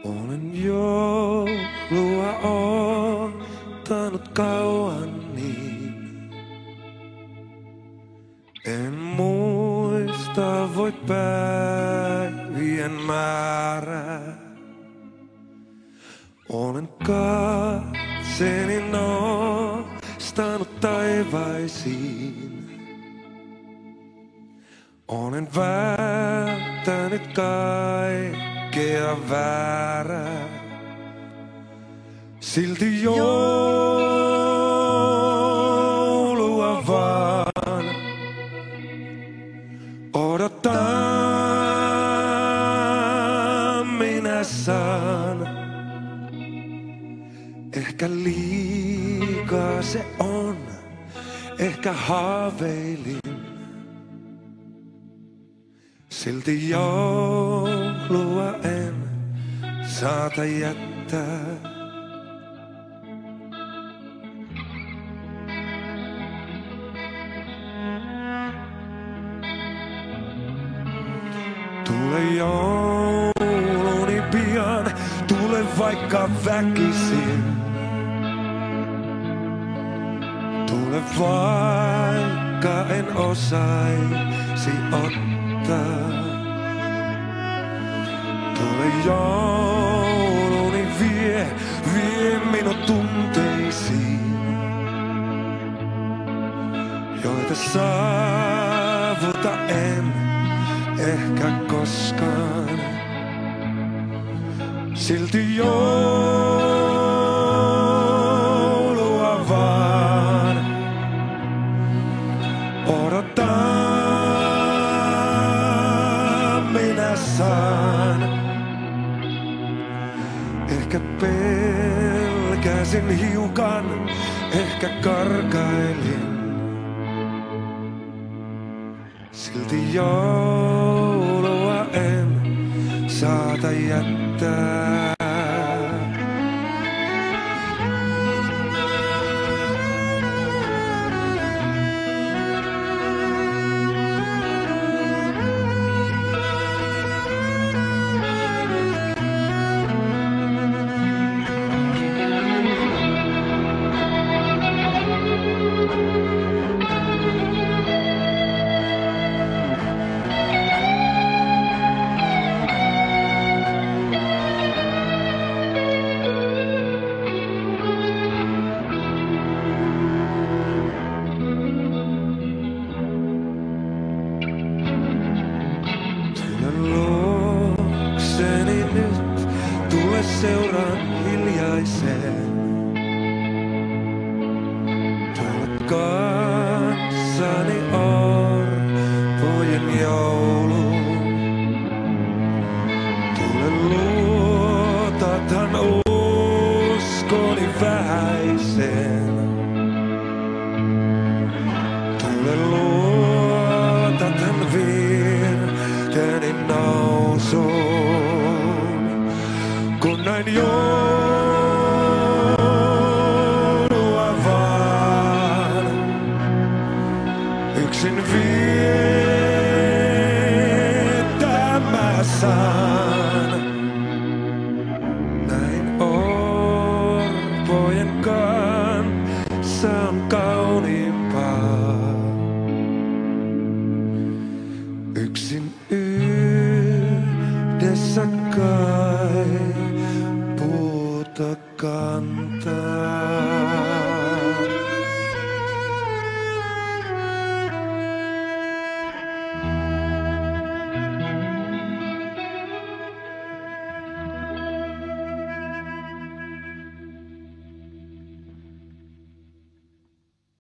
Olen joulua odottanut kauan niin. En muista voi päivien määrää. Olen katseeni nostanut taivaisiin. Olen välttänyt kaikkea väärää. Silti joulua vaan odotan minä saan. Ehkä liikaa se on, ehkä haaveilin. Silti joulua en saata jättää. Tule jouluni pian, tule vaikka väkisin. Tule vaikka en osaisi ottaa. Tule jouluni vie minut tunteisiin, joita saavuta en ehkä koskaan. Silti joulua vaan odotan minä saan. Ehkä pelkäsin hiukan, ehkä karkailin. Silti joulua en saata jättää. Tule seuraan hiljaiseen. Tule kanssani orpojen jouluun. Tule luotathan uskoni vähäiseen. Tule luotathan virteni nousuun. Kun näin joulua vaan yksin viettämä saan. Näin orpojen kanssa on kauniimpaa. Yksin yhdessä kai puuta kantaa.